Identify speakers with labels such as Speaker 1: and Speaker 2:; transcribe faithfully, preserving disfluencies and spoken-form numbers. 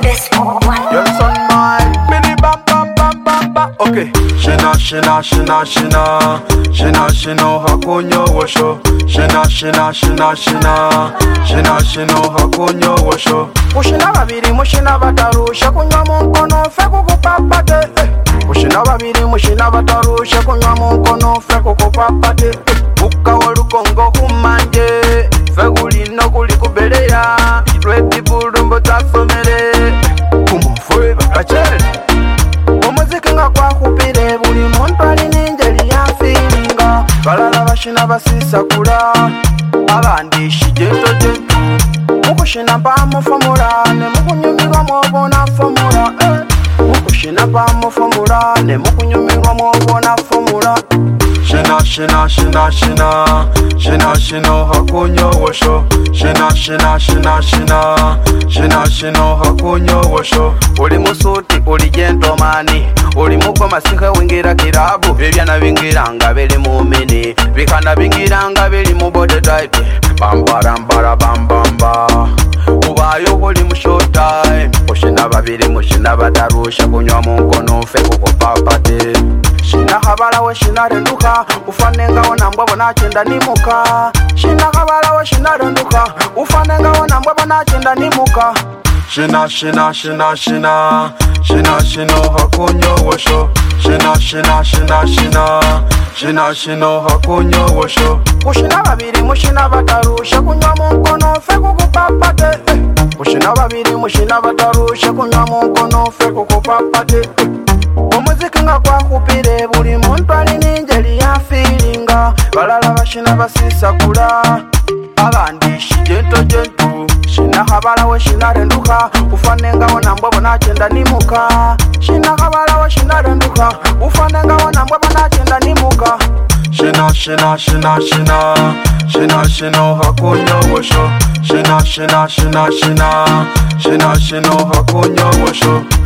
Speaker 1: This one.
Speaker 2: Yes, on my Billy bam bam bam bam bam. Okay. Shina shina shina shina shina shino hakunyo washo. Shina shina shina shina shina shino hakunyo washo. Ushina babiri mushina batarusha kunywa munkono fe kukupapate. Ushina babiri mushina batarusha kunywa munkono fe kukupapate. Ukawa lukongo kumanje fe kulino kuli kubeleya. Reti bulumbo tasomere kumufwe bakachele. Umuziki nga kwa kupire buli muntu alina engeri ya feelinga. Balala bashina basisakula abandi shijento jento. Mukushina pa mufomula ne mukunyumirwa mwobona fomula eh. Mukushina pa mufomula ne mukunyumirwa mwobona fomula. Shina shina shina shina shina shino hakunyo washo. Shina shina shina shina shina shino hakunyo washo. Uli musuti uli gentleman, uli mukoma singa wingira kirabu. Bibyana bingiranga bili mu mini, bikana bingiranga bili mu body type. Bambarambara bambamba ubayo uli mu short time. Mushina babiri mushina batarusha kunywa munkono fe kukupapate. Shina kabala we shina renduka ufanenga ona mbwabo nachenda nimuka. Shina kabala we shina renduka ufanenga ona mbwabo nachenda nimuka. Shina shina shina shina shina shino hakunyo washo. Shina shina shina shina shina shino hakunyo washo. Ushina babiri mushina batarusha kunywa munkono fe kukupapate. Ushina babiri mushina batarusha kunywa munkono fe kukupapate. Umuziki nga kwa kupire buli muntu alina engeri ya feelinga. Balala bashina basisakula abandi shijento jento. Shina kabala we shina renduka ufanenga ona mbwabo nachenda nimuka. Shina kabala we shina renduka ufanenga ona mbwabo nachenda nimuka. Shina shina shina shina shina shino hakunyo washo. Shina shina shina shina shina shino hakunyo washo.